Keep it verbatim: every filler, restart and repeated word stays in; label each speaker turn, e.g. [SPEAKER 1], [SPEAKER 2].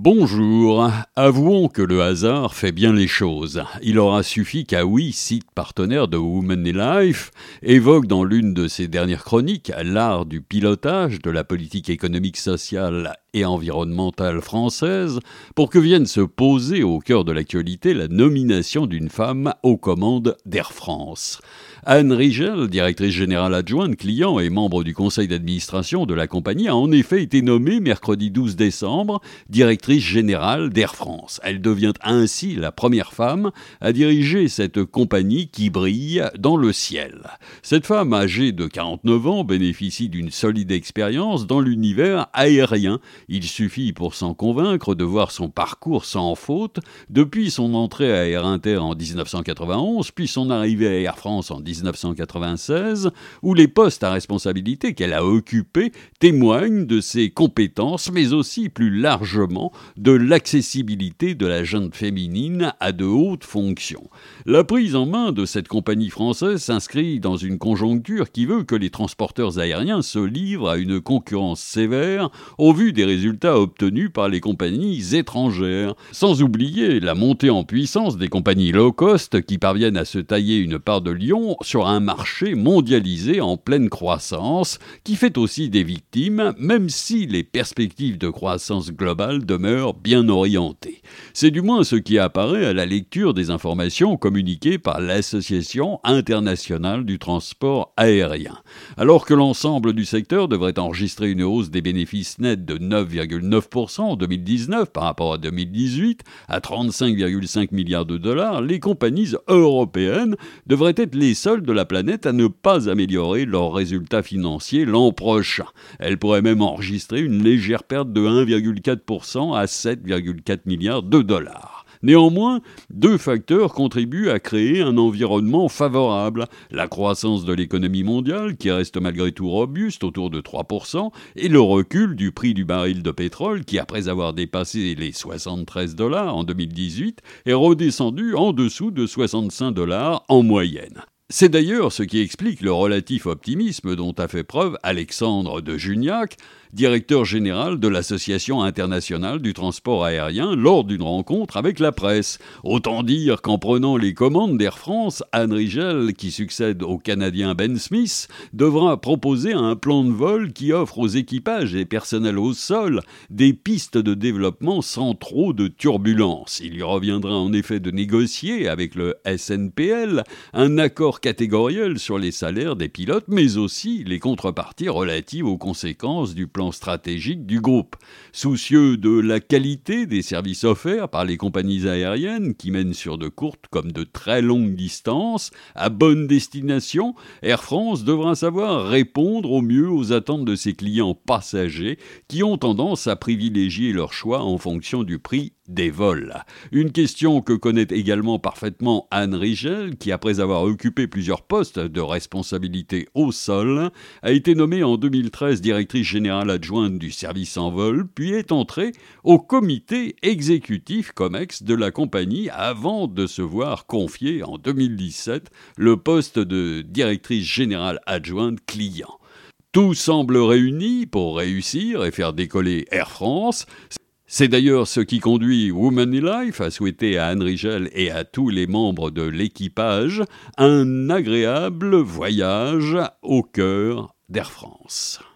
[SPEAKER 1] Bonjour, avouons que le hasard fait bien les choses. Il aura suffi qu'Aoi, site partenaire de Women Life, évoque dans l'une de ses dernières chroniques l'art du pilotage de la politique économique, sociale et environnementale française pour que vienne se poser au cœur de l'actualité la nomination d'une femme aux commandes d'Air France. Anne Rigel, directrice générale adjointe, client et membre du conseil d'administration de la compagnie, a en effet été nommée mercredi douze décembre directrice générale d'Air France. Elle devient ainsi la première femme à diriger cette compagnie qui brille dans le ciel. Cette femme âgée de quarante-neuf ans bénéficie d'une solide expérience dans l'univers aérien. Il suffit pour s'en convaincre de voir son parcours sans faute depuis son entrée à Air Inter en dix-neuf cent quatre-vingt-onze, puis son arrivée à Air France en dix-neuf cent quatre-vingt-seize, où les postes à responsabilité qu'elle a occupés témoignent de ses compétences, mais aussi plus largement de l'accessibilité de la gente féminine à de hautes fonctions. La prise en main de cette compagnie française s'inscrit dans une conjoncture qui veut que les transporteurs aériens se livrent à une concurrence sévère au vu des résultats obtenus par les compagnies étrangères, sans oublier la montée en puissance des compagnies low-cost qui parviennent à se tailler une part de lion sur un marché mondialisé en pleine croissance, qui fait aussi des victimes, même si les perspectives de croissance globale demeurent bien orientées. C'est du moins ce qui apparaît à la lecture des informations communiquées par l'Association internationale du transport aérien. Alors que l'ensemble du secteur devrait enregistrer une hausse des bénéfices nets de neuf virgule neuf pour cent en deux mille dix-neuf par rapport à deux mille dix-huit à trente-cinq virgule cinq milliards de dollars, les compagnies européennes devraient être les seules de la planète à ne pas améliorer leurs résultats financiers l'an prochain. Elles pourraient même enregistrer une légère perte de un virgule quatre pour cent à sept virgule quatre milliards de dollars. Néanmoins, deux facteurs contribuent à créer un environnement favorable. La croissance de l'économie mondiale, qui reste malgré tout robuste, autour de trois pour cent, et le recul du prix du baril de pétrole, qui, après avoir dépassé les soixante-treize dollars en deux mille dix-huit, est redescendu en dessous de soixante-cinq dollars en moyenne. C'est d'ailleurs ce qui explique le relatif optimisme dont a fait preuve Alexandre de Juniac, directeur général de l'Association internationale du transport aérien, lors d'une rencontre avec la presse. Autant dire qu'en prenant les commandes d'Air France, Anne Rigel, qui succède au Canadien Ben Smith, devra proposer un plan de vol qui offre aux équipages et personnels au sol des pistes de développement sans trop de turbulences. Il lui reviendra en effet de négocier avec le S N P L un accord catégoriel sur les salaires des pilotes, mais aussi les contreparties relatives aux conséquences du plan stratégique du groupe. Soucieux de la qualité des services offerts par les compagnies aériennes qui mènent sur de courtes comme de très longues distances à bonne destination, Air France devra savoir répondre au mieux aux attentes de ses clients passagers qui ont tendance à privilégier leur choix en fonction du prix des vols. Une question que connaît également parfaitement Anne Rigel, qui, après avoir occupé plusieurs postes de responsabilité au sol, a été nommée en deux mille treize directrice générale adjointe du service en vol, puis est entrée au comité exécutif COMEX de la compagnie avant de se voir confier en deux mille dix-sept le poste de directrice générale adjointe client. Tout semble réuni pour réussir et faire décoller Air France. C'est d'ailleurs ce qui conduit Women Life à souhaiter à Anne Rigel et à tous les membres de l'équipage un agréable voyage au cœur d'Air France.